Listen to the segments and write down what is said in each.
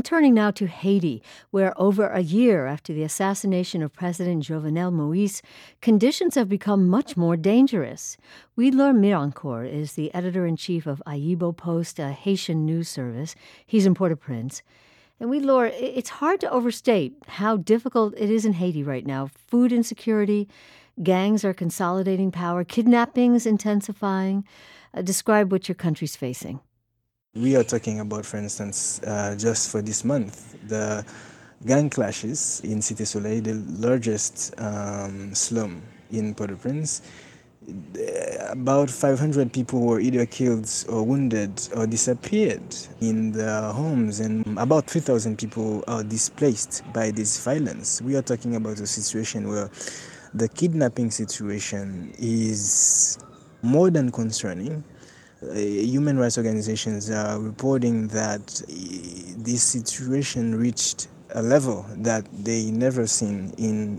turning now to Haiti, where over a year after the assassination of President Jovenel Moïse, conditions have become much more dangerous. Widlor Mirancourt is the editor-in-chief of Ayibo Post, a Haitian news service. He's in Port-au-Prince. And Widlor, it's hard to overstate how difficult it is in Haiti right now. Food insecurity, gangs are consolidating power, kidnappings intensifying. Describe what your country's facing. We are talking about, for instance, just for this month, the gang clashes in Cité Soleil, the largest slum in Port-au-Prince. About 500 people were either killed or wounded or disappeared in their homes, and about 3,000 people are displaced by this violence. We are talking about a situation where the kidnapping situation is more than concerning. Human rights organizations are reporting that this situation reached a level that they never seen in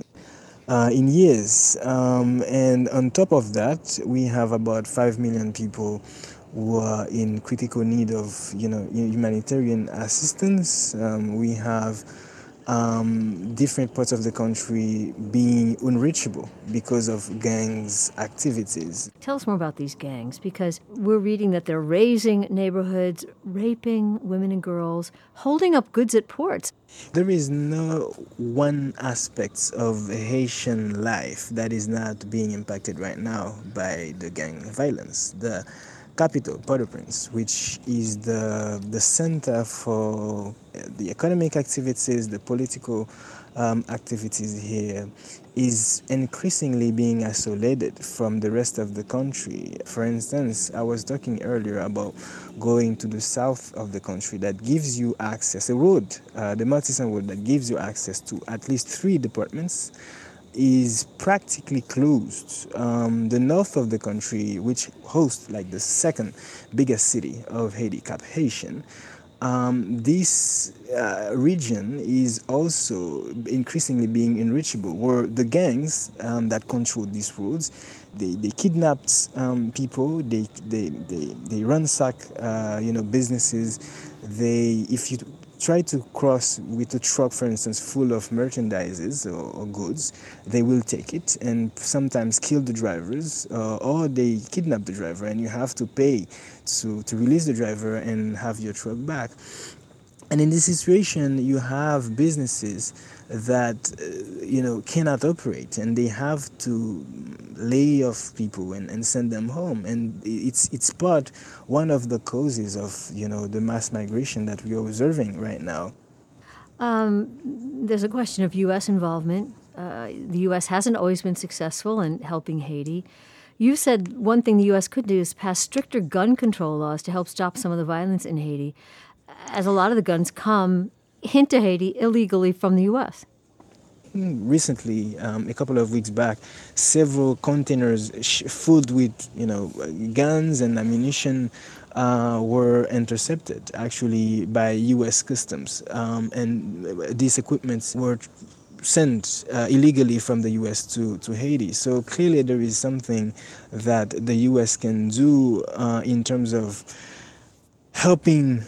years. And on top of that, we have about 5 million people who are in critical need of, humanitarian assistance. We have different parts of the country being unreachable because of gangs' activities. Tell us more about these gangs, because we're reading that they're razing neighborhoods, raping women and girls, holding up goods at ports. There is no one aspect of Haitian life that is not being impacted right now by the gang violence. The capital, Port-au-Prince, which is the center for the economic activities, the political activities here, is increasingly being isolated from the rest of the country. For instance, I was talking earlier about going to the south of the country that gives you access, a road, the Martissan Road that gives you access to at least 3 departments, is practically closed. The north of the country, which hosts like the second biggest city of Haiti, Cap-Haïtien, this region is also increasingly being unreachable, where the gangs that control these roads, they kidnapped people, they ransack businesses. If you try to cross with a truck, for instance, full of merchandises or goods, they will take it and sometimes kill the drivers, or they kidnap the driver and you have to pay to release the driver and have your truck back. And in this situation, you have businesses that cannot operate, and they have to lay off people and send them home. And it's one of the causes of the mass migration that we are observing right now. There's a question of U.S. involvement. The U.S. hasn't always been successful in helping Haiti. You said one thing the U.S. could do is pass stricter gun control laws to help stop some of the violence in Haiti, as a lot of the guns come into Haiti illegally from the U.S. Recently, a couple of weeks back, several containers filled with guns and ammunition were intercepted actually by U.S. Customs, and these equipments were sent illegally from the U.S. to Haiti. So clearly there is something that the U.S. can do in terms of helping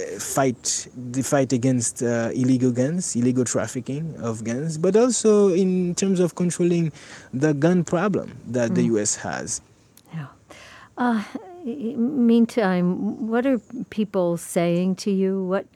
the fight against illegal guns, illegal trafficking of guns, but also in terms of controlling the gun problem that the U.S. has. Yeah. Meantime, what are people saying to you? What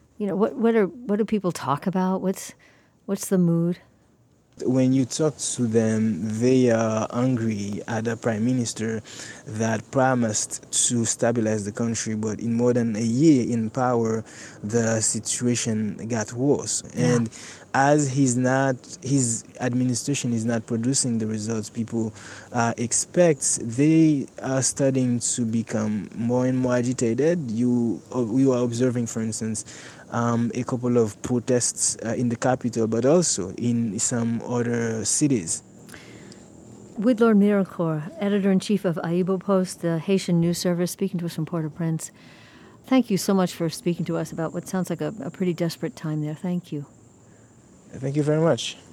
do people talk about? What's the mood? When you talk to them, they are angry at the prime minister that promised to stabilize the country, but in more than a year in power, the situation got worse. Yeah. And as his administration is not producing the results people expect, they are starting to become more and more agitated. You are observing, for instance, a couple of protests in the capital, but also in some other cities. Widlor Mirancourt, editor-in-chief of Ayibo Post, the Haitian news service, speaking to us from Port-au-Prince. Thank you so much for speaking to us about what sounds like a pretty desperate time there. Thank you. Thank you very much.